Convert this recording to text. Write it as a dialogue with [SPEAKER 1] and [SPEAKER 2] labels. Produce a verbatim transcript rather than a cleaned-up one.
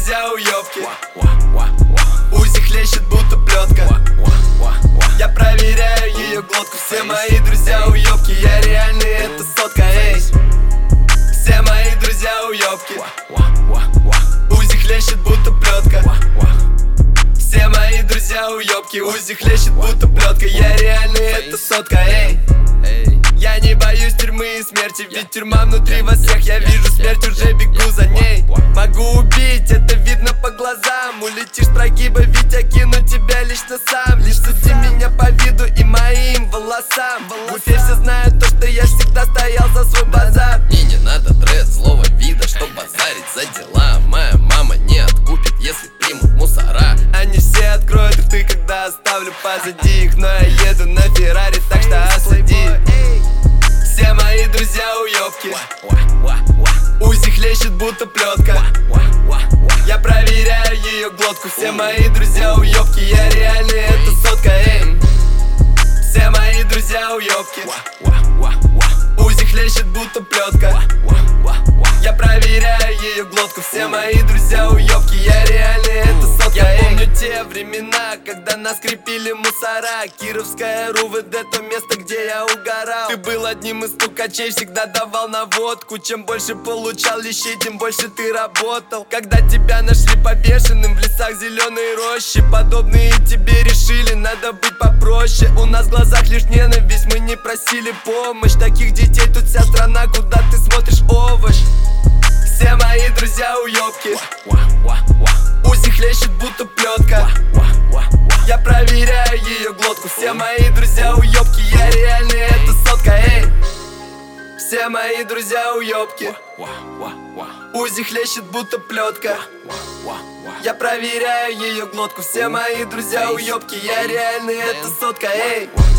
[SPEAKER 1] друзья уёбки. Узи хлещет, будто плетка. Я проверяю ее глотку. Все мои друзья уёбки. Я реальный, это сотка, эй. Все мои друзья уёбки. Узи хлещет, будто плетка. Все мои друзья уёбки. Узи хлещет, будто плетка. Я реальный, это сотка, эй. Я не боюсь тюрьмы и смерти, ведь тюрьма внутри вас всех. Я вижу смерть, уже бегу за ней. Могу убить, это видно по глазам. Улетишь с прогиба, ведь я кину тебя лично сам. Лишь суди меня по виду и моим волосам. В Уфе все знают то, что я всегда стоял за свой базар.
[SPEAKER 2] Мне не надо дресс злого вида, чтоб базарить за дела. Моя мама не откупит, если примут мусора.
[SPEAKER 1] Они все откроют рты, когда оставлю позади их. Но я еду на Феррари, так что осади. Все мои друзья уёбки. Узи хлещет, будто плетка. Я проверяю ее глотку. Все мои друзья уёбки. Я реальный, это сотка, эй. Все мои друзья уёбки. Узи хлещет, будто плетка. Я проверяю ее глотку. Все мои друзья уёбки. Я реальный, это сотка, эй. Я помню те времена, когда нас крепили мусора. Кировская РУВД, то место, где я угорал. Ты был одним из стукачей, всегда давал наводку. Чем больше получал лещей, тем больше ты работал. Когда тебя нашли повешенным в лесах зеленой рощи, подобные тебе решили, надо быть попроще. У нас в глазах лишь ненависть, мы не просили помощь. Таких детей тут вся страна, куда ты смотришь, овощ. Все мои друзья уёбки. Узи хлещет, будто плетка. Я проверяю ее глотку. Все мои друзья уёбки. Я реальный, это сотка, эй. Все мои друзья уёбки. Узи хлещет, будто плетка. Я проверяю ее глотку. Все мои друзья уёбки. Я реальный, это сотка, эй.